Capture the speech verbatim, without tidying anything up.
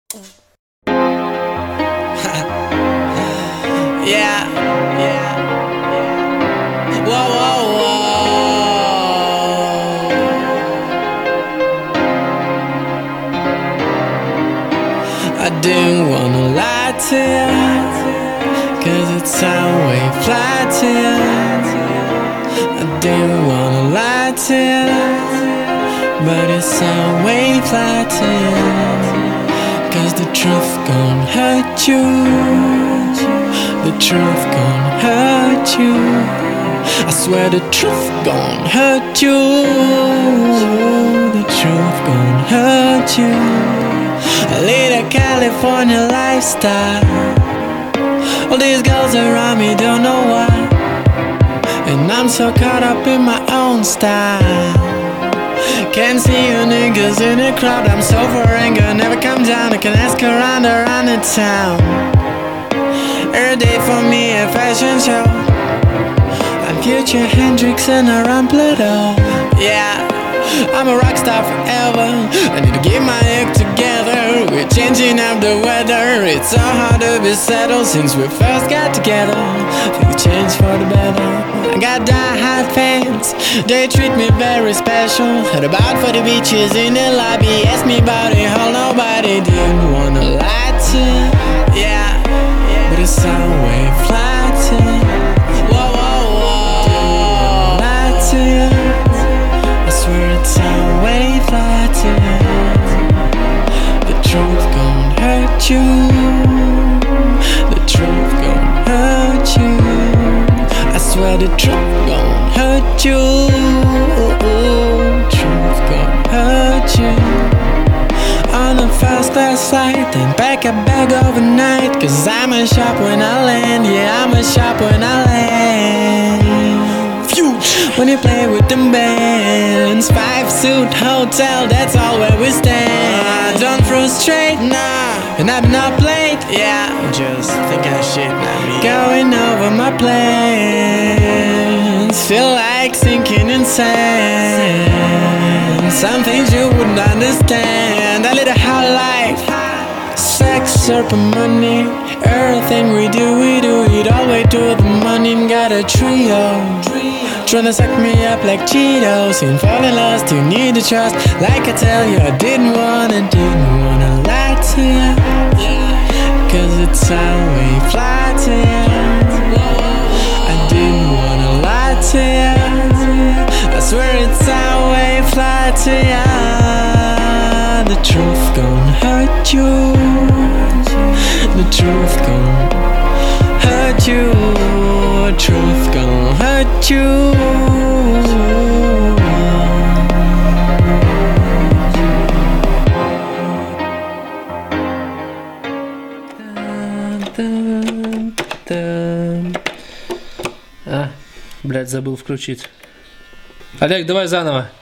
Yeah, yeah, yeah. Whoa, whoa, whoa. I didn't wanna lie to you, cause it's how we fly to you. I didn't wanna lie to you, but it's how we fly to you. Cause the truth gon' hurt you, the truth gon' hurt you. I swear the truth gon' hurt you, the truth gon' hurt you. I lead a California lifestyle. All these girls around me don't know why, and I'm so caught up in my own style. Can't see you niggas in the crowd. I'm so for anger, never come down. I can ask around, around the town. Every day for me a fashion show. I'm future Hendrix and I run Pluto. Yeah, I'm a rock star forever. I need to get my act together. We're changing up the weather. It's so hard to be settled since we first got together. We change for the better. I got die-hard fans, they treat me very special. Heard about for the beaches in the lobby. Asked me about it, how nobody didn't wanna lie to. Yeah, but it's how we fly to. Whoa, whoa, whoa. Didn't wanna lie to you. I swear it's how we fly to. The truth gon' hurt you, the truth gon' hurt you. I swear the truth gon' hurt you, truth gon' hurt you. On a first class flight, then pack a bag overnight. Cause I'm a shop when I land, yeah, I'm a shop when I land. Phew. When you play with them bands, five suit hotel, that's all where we stand. Don't frustrate, nah, and I'm not late, yeah. Just thinking of shit, not me. Going over my plans, feel like sinking in sand. Some things you wouldn't understand. I live a hard life, sex, serpent, money. Everything we do, we do it all the way to the money. Got a trio, tryna suck me up like Cheetos. In falling lost, you need to trust. Like I tell you, I didn't wanna, didn't wanna lie to you. Cause it's how we fly to you. I didn't wanna lie to you. I swear it's how we fly to you. The truth gon' hurt you, the truth gon' hurt you, the truth gon' hurt you. А, блядь, забыл включить. Олег, давай заново.